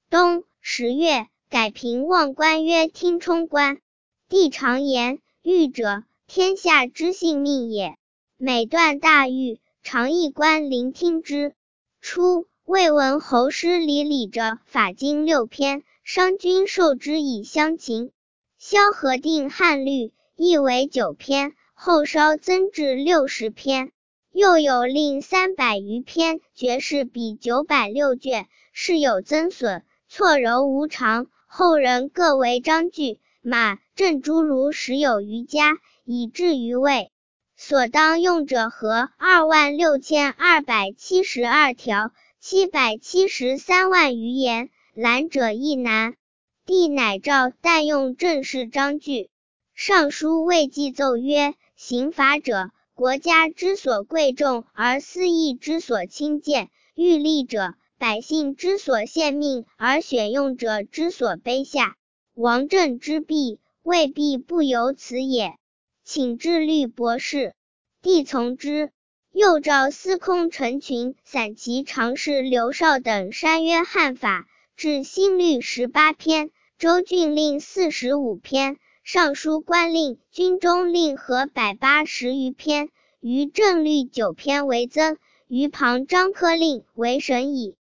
冬10月，改平望官曰听冲官。帝常言，狱者，天下之性命也。每断大狱，常议官聆听之。初，魏文侯师礼者法经6篇，商君受之以相秦。萧何定汉律，亦为9篇，后稍增至60篇。又有令300余篇，绝世比906卷，是有增损，错糅无常，后人各为章句、马、郑诸如10有余家，以至于魏。所当用者何26272条，773万余言，览者亦难。帝乃诏但用正式章句。尚书魏祭奏曰：刑罚者，国家之所贵重，而私议之所轻贱；欲立者，百姓之所献命，而选用者之所卑下。王政之弊，未必不由此也。请至律博士。帝从之。又诏司空陈群、散骑常侍刘绍等删约汉法，至新律18篇，州郡令45篇，尚书官令、军中令和180余篇，余正律9篇为增，余旁章科令为省矣。